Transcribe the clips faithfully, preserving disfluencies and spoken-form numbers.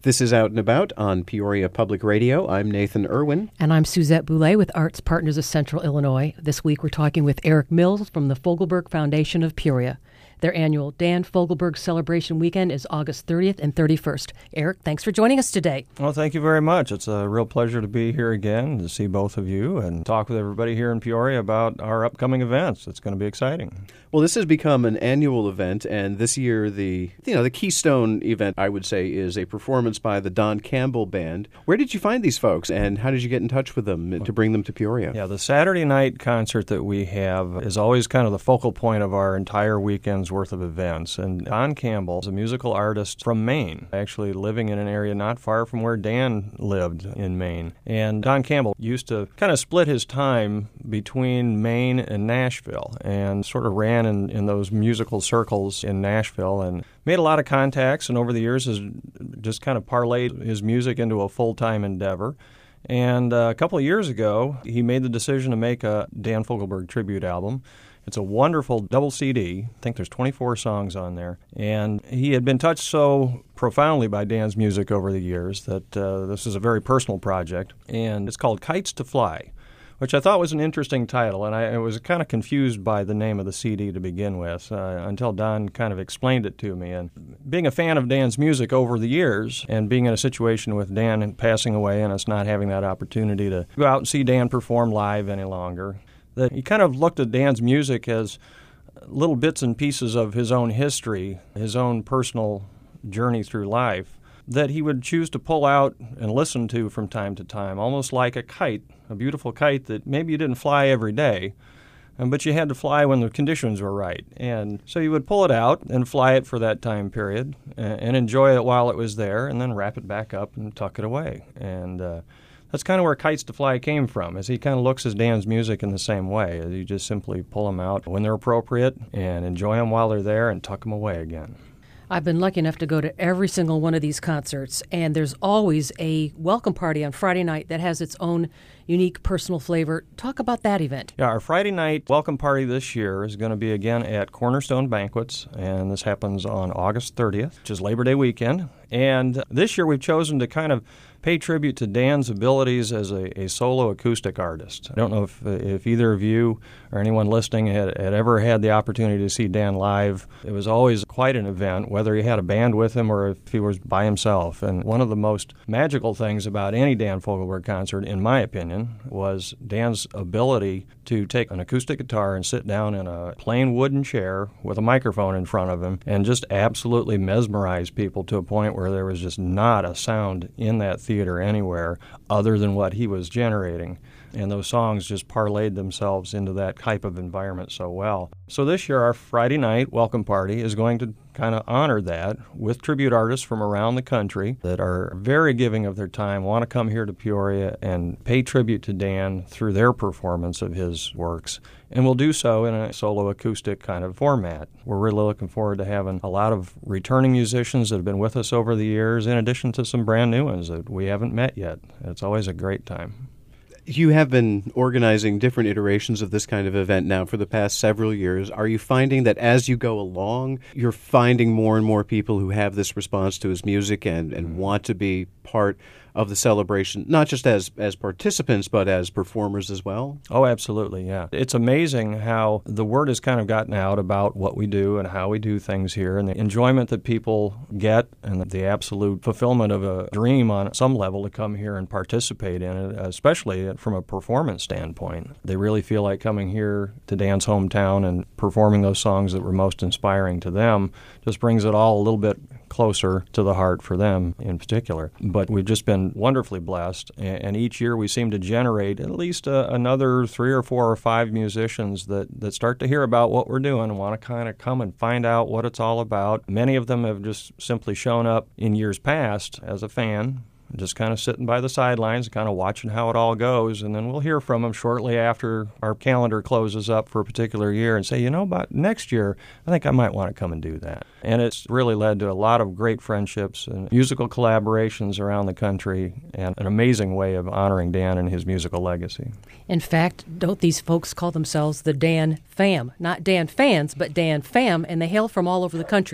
This is Out and About on Peoria Public Radio. I'm Nathan Irwin. And I'm Suzette Boulay with Arts Partners of Central Illinois. This week we're talking with Eric Mills from the Fogelberg Foundation of Peoria. Their annual Dan Fogelberg Celebration Weekend is August thirtieth and thirty-first. Eric, thanks for joining us today. Well, thank you very much. It's a real pleasure to be here again, to see both of you and talk with everybody here in Peoria about our upcoming events. It's going to be exciting. Well, this has become an annual event, and this year the you know the keystone event, I would say, is a performance by the Don Campbell Band. Where did you find these folks, and how did you get in touch with them to bring them to Peoria? Yeah, the Saturday night concert that we have is always kind of the focal point of our entire weekend's worth of events. And Don Campbell is a musical artist from Maine, actually living in an area not far from where Dan lived in Maine. And Don Campbell used to kind of split his time between Maine and Nashville and sort of ran in, in those musical circles in Nashville and made a lot of contacts, and over the years has just kind of parlayed his music into a full-time endeavor. And uh, a couple of years ago, he made the decision to make a Dan Fogelberg tribute album. It's a wonderful double C D. I think there's twenty-four songs on there. And he had been touched so profoundly by Dan's music over the years that uh, this is a very personal project. And it's called Kites to Fly, which I thought was an interesting title. And I, I was kind of confused by the name of the C D to begin with uh, until Don kind of explained it to me. And being a fan of Dan's music over the years and being in a situation with Dan passing away and us not having that opportunity to go out and see Dan perform live any longer, that he kind of looked at Dan's music as little bits and pieces of his own history, his own personal journey through life, that he would choose to pull out and listen to from time to time, almost like a kite, a beautiful kite that maybe you didn't fly every day, but you had to fly when the conditions were right. And so you would pull it out and fly it for that time period and enjoy it while it was there, and then wrap it back up and tuck it away. And uh, that's kind of where Kites to Fly came from, as he kind of looks at Dan's music in the same way. You just simply pull them out when they're appropriate and enjoy them while they're there and tuck them away again. I've been lucky enough to go to every single one of these concerts, and there's always a welcome party on Friday night that has its own unique personal flavor. Talk about that event. Yeah, our Friday night welcome party this year is going to be again at Cornerstone Banquets, and this happens on August thirtieth, which is Labor Day weekend. And this year we've chosen to kind of pay tribute to Dan's abilities as a, a solo acoustic artist. I don't know if if either of you or anyone listening had, had ever had the opportunity to see Dan live. It was always quite an event, whether he had a band with him or if he was by himself. And one of the most magical things about any Dan Fogelberg concert, in my opinion, was Dan's ability to take an acoustic guitar and sit down in a plain wooden chair with a microphone in front of him and just absolutely mesmerize people to a point where there was just not a sound in that theater anywhere other than what he was generating. And those songs just parlayed themselves into that type of environment so well. So this year, our Friday night welcome party is going to kind of honor that with tribute artists from around the country that are very giving of their time, want to come here to Peoria and pay tribute to Dan through their performance of his works. And we'll do so in a solo acoustic kind of format. We're really looking forward to having a lot of returning musicians that have been with us over the years, in addition to some brand new ones that we haven't met yet. It's always a great time. You have been organizing different iterations of this kind of event now for the past several years. Are you finding that as you go along, you're finding more and more people who have this response to his music and, and want to be part of the celebration, not just as, as participants, but as performers as well? Oh, absolutely, yeah. It's amazing how the word has kind of gotten out about what we do and how we do things here, and the enjoyment that people get and the absolute fulfillment of a dream on some level to come here and participate in it, especially from a performance standpoint. They really feel like coming here to Dan's hometown and performing those songs that were most inspiring to them just brings it all a little bit closer to the heart for them in particular. But we've just been wonderfully blessed, and each year we seem to generate at least a, another three or four or five musicians that, that start to hear about what we're doing and want to kind of come and find out what it's all about. Many of them have just simply shown up in years past as a fan, just kind of sitting by the sidelines, kind of watching how it all goes, and then we'll hear from them shortly after our calendar closes up for a particular year and say, you know, about next year, I think I might want to come and do that. And it's really led to a lot of great friendships and musical collaborations around the country and an amazing way of honoring Dan and his musical legacy. In fact, don't these folks call themselves the Dan Fam? Not Dan fans, but Dan Fam, and they hail from all over the country.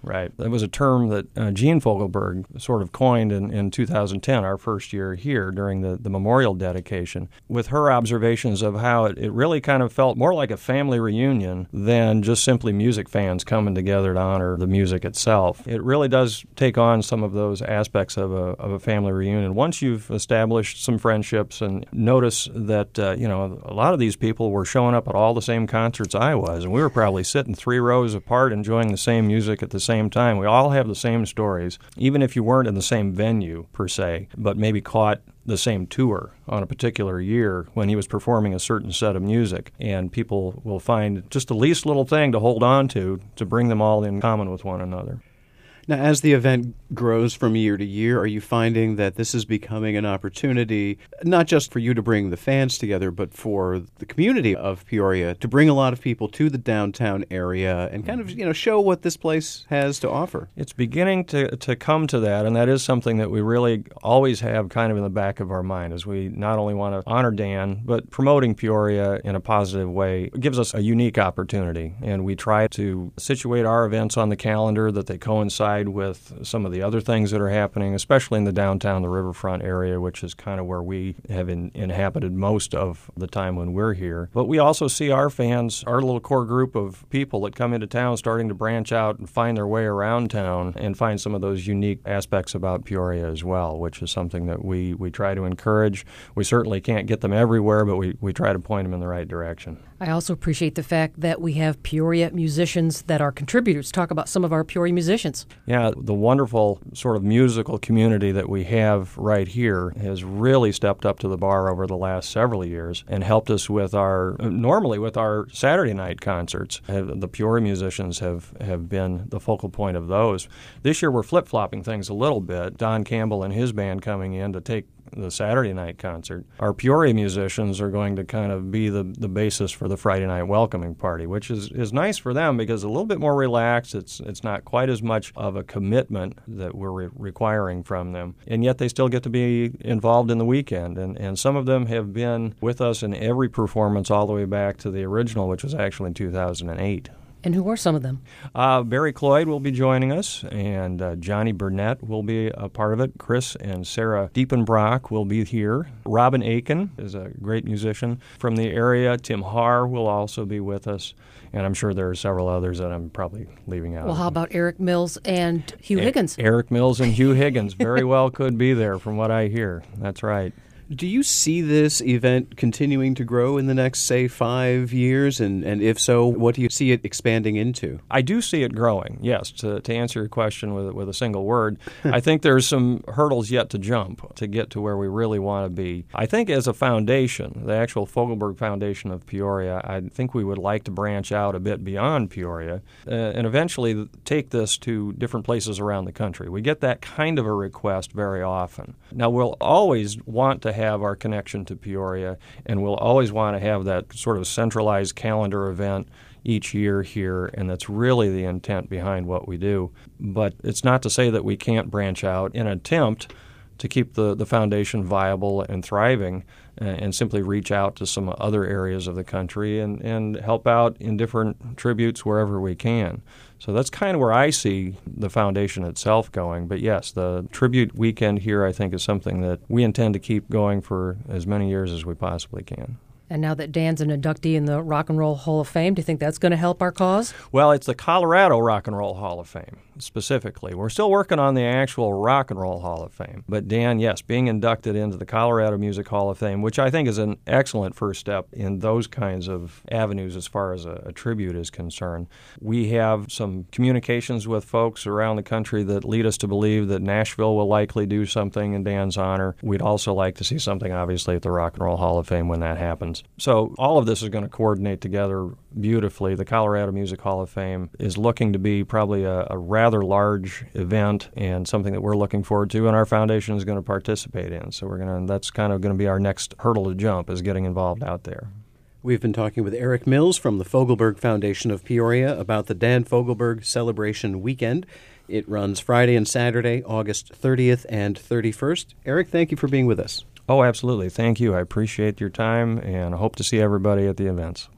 Right. That was a term that uh, Gene Fogelberg sort of coined in, in two thousand ten, our first year here, during the, the memorial dedication, with her observations of how it, it really kind of felt more like a family reunion than just simply music fans coming together to honor the music itself. It really does take on some of those aspects of a, of a family reunion. Once you've established some friendships and notice that, uh, you know, a lot of these people were showing up at all the same concerts I was, and we were probably sitting three rows apart enjoying the same music at the same time. We all have the same stories, even if you weren't in the same venue per se, but maybe caught the same tour on a particular year when he was performing a certain set of music. And people will find just the least little thing to hold on to to bring them all in common with one another. Now, as the event grows from year to year, are you finding that this is becoming an opportunity, not just for you to bring the fans together, but for the community of Peoria to bring a lot of people to the downtown area and kind of, you know, show what this place has to offer? It's beginning to, to come to that, and that is something that we really always have kind of in the back of our mind, as we not only want to honor Dan, but promoting Peoria in a positive way. It gives us a unique opportunity, and we try to situate our events on the calendar that they coincide with some of the other things that are happening, especially in the downtown, the riverfront area, which is kind of where we have in, inhabited most of the time when we're here. But we also see our fans, our little core group of people that come into town, starting to branch out and find their way around town and find some of those unique aspects about Peoria as well, which is something that we, we try to encourage. We certainly can't get them everywhere, but we, we try to point them in the right direction. I also appreciate the fact that we have Peoria musicians that are contributors. Talk about some of our Peoria musicians. Yeah, the wonderful sort of musical community that we have right here has really stepped up to the bar over the last several years and helped us with our, normally with our Saturday night concerts. The Peoria musicians have, have been the focal point of those. This year we're flip-flopping things a little bit. Don Campbell and his band coming in to take the Saturday night concert. Our Peoria musicians are going to kind of be the, the basis for the Friday night welcoming party, which is, is nice for them because it's a little bit more relaxed. It's it's not quite as much of a commitment that we're re- requiring from them, and yet they still get to be involved in the weekend. And, and some of them have been with us in every performance all the way back to the original, which was actually in two thousand eight. And who are some of them? Uh, Barry Cloyd will be joining us, and uh, Johnny Burnett will be a part of it. Chris and Sarah Diepenbrock will be here. Robin Aiken is a great musician from the area. Tim Haar will also be with us, and I'm sure there are several others that I'm probably leaving out. Well, how about Eric Mills and Hugh Higgins? A- Eric Mills and Hugh Higgins very well could be there from what I hear. That's right. Do you see this event continuing to grow in the next, say, five years? And, and if so, what do you see it expanding into? I do see it growing, yes. To, to answer your question with, with a single word, I think there's some hurdles yet to jump to get to where we really want to be. I think as a foundation, the actual Fogelberg Foundation of Peoria, I think we would like to branch out a bit beyond Peoria uh, and eventually take this to different places around the country. We get that kind of a request very often. Now, we'll always want to have our connection to Peoria, and we'll always want to have that sort of centralized calendar event each year here, and that's really the intent behind what we do. But it's not to say that we can't branch out in an attempt to keep the, the foundation viable and thriving uh, and simply reach out to some other areas of the country and, and help out in different tributes wherever we can. So that's kind of where I see the foundation itself going. But yes, the tribute weekend here I think is something that we intend to keep going for as many years as we possibly can. And now that Dan's an inductee in the Rock and Roll Hall of Fame, do you think that's going to help our cause? Well, it's the Colorado Rock and Roll Hall of Fame, specifically. We're still working on the actual Rock and Roll Hall of Fame. But Dan, yes, being inducted into the Colorado Music Hall of Fame, which I think is an excellent first step in those kinds of avenues as far as a, a tribute is concerned. We have some communications with folks around the country that lead us to believe that Nashville will likely do something in Dan's honor. We'd also like to see something, obviously, at the Rock and Roll Hall of Fame when that happens. So all of this is going to coordinate together beautifully. The Colorado Music Hall of Fame is looking to be probably a, a rather large event and something that we're looking forward to, and our foundation is going to participate in. So we're going to that's kind of going to be our next hurdle to jump, is getting involved out there. We've been talking with Eric Mills from the Fogelberg Foundation of Peoria about the Dan Fogelberg Celebration Weekend. It runs Friday and Saturday, August thirtieth and thirty-first. Eric, thank you for being with us. Oh, absolutely. Thank you. I appreciate your time, and I hope to see everybody at the events.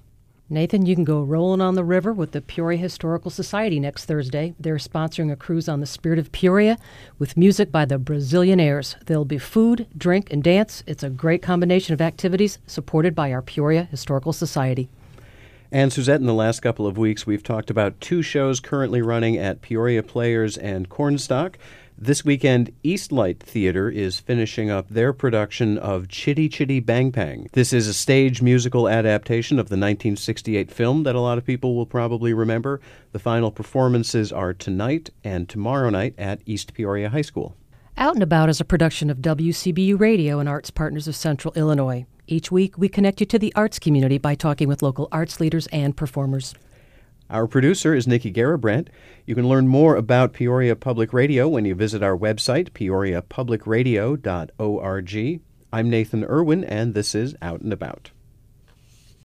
Nathan, you can go rolling on the river with the Peoria Historical Society next Thursday. They're sponsoring a cruise on the Spirit of Peoria with music by the Brazilianaires. There'll be food, drink, and dance. It's a great combination of activities supported by our Peoria Historical Society. And Suzette, in the last couple of weeks, we've talked about two shows currently running at Peoria Players and Cornstalk. This weekend, Eastlight Theater is finishing up their production of Chitty Chitty Bang Bang. This is a stage musical adaptation of the nineteen sixty-eight film that a lot of people will probably remember. The final performances are tonight and tomorrow night at East Peoria High School. Out and About is a production of W C B U Radio and Arts Partners of Central Illinois. Each week, we connect you to the arts community by talking with local arts leaders and performers. Our producer is Nikki Garabrandt. You can learn more about Peoria Public Radio when you visit our website, peoria public radio dot org. I'm Nathan Irwin, and this is Out and About.